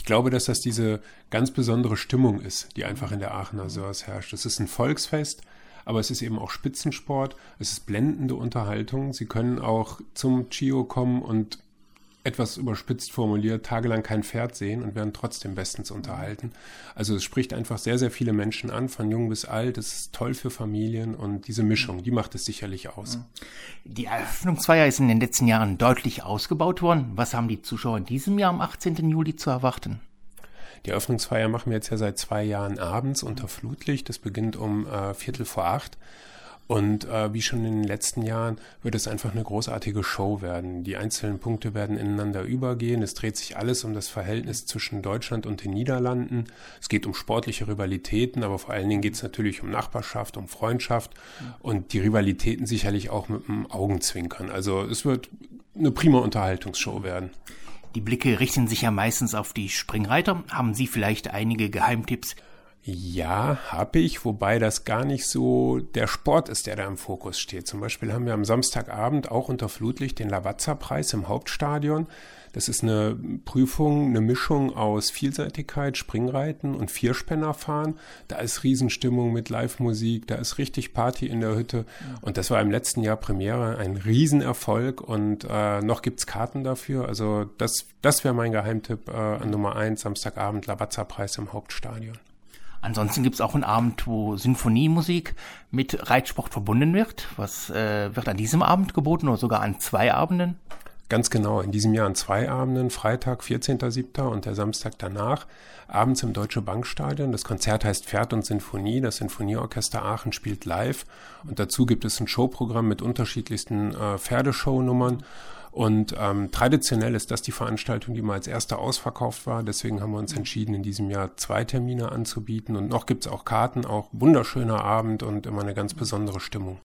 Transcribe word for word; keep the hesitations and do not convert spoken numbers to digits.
glaube, dass das diese ganz besondere Stimmung ist, die einfach in der Aachener Sörs herrscht. Es ist ein Volksfest, aber es ist eben auch Spitzensport, es ist blendende Unterhaltung. Sie können auch zum Chio kommen und etwas überspitzt formuliert, tagelang kein Pferd sehen und werden trotzdem bestens unterhalten. Also es spricht einfach sehr, sehr viele Menschen an, von jung bis alt. Es ist toll für Familien und diese Mischung, die macht es sicherlich aus. Die Eröffnungsfeier ist in den letzten Jahren deutlich ausgebaut worden. Was haben die Zuschauer in diesem Jahr am achtzehnten Juli zu erwarten? Die Eröffnungsfeier machen wir jetzt ja seit zwei Jahren abends unter Flutlicht. Das beginnt um äh, Viertel vor acht. Und äh, wie schon in den letzten Jahren wird es einfach eine großartige Show werden. Die einzelnen Punkte werden ineinander übergehen. Es dreht sich alles um das Verhältnis zwischen Deutschland und den Niederlanden. Es geht um sportliche Rivalitäten, aber vor allen Dingen geht es natürlich um Nachbarschaft, um Freundschaft und die Rivalitäten sicherlich auch mit einem Augenzwinkern. Also es wird eine prima Unterhaltungsshow werden. Die Blicke richten sich ja meistens auf die Springreiter. Haben Sie vielleicht einige Geheimtipps? Ja, habe ich, wobei das gar nicht so der Sport ist, der da im Fokus steht. Zum Beispiel haben wir am Samstagabend auch unter Flutlicht den Lavazza-Preis im Hauptstadion. Das ist eine Prüfung, eine Mischung aus Vielseitigkeit, Springreiten und Vierspännerfahren. Da ist Riesenstimmung mit Live-Musik, da ist richtig Party in der Hütte. Und das war im letzten Jahr Premiere, ein Riesenerfolg und äh, noch gibt's Karten dafür. Also das, das wäre mein Geheimtipp äh, an Nummer eins, Samstagabend Lavazza-Preis im Hauptstadion. Ansonsten gibt es auch einen Abend, wo Sinfoniemusik mit Reitsport verbunden wird. Was äh, wird an diesem Abend geboten oder sogar an zwei Abenden? Ganz genau, in diesem Jahr an zwei Abenden, Freitag, vierzehnten siebten und der Samstag danach, abends im Deutsche Bankstadion. Das Konzert heißt Pferd und Sinfonie. Das Sinfonieorchester Aachen spielt live und dazu gibt es ein Showprogramm mit unterschiedlichsten äh, Pferdeshow-Nummern. Und ähm, traditionell ist das die Veranstaltung, die mal als erste ausverkauft war. Deswegen haben wir uns entschieden, in diesem Jahr zwei Termine anzubieten. Und noch gibt's auch Karten, auch wunderschöner Abend und immer eine ganz besondere Stimmung.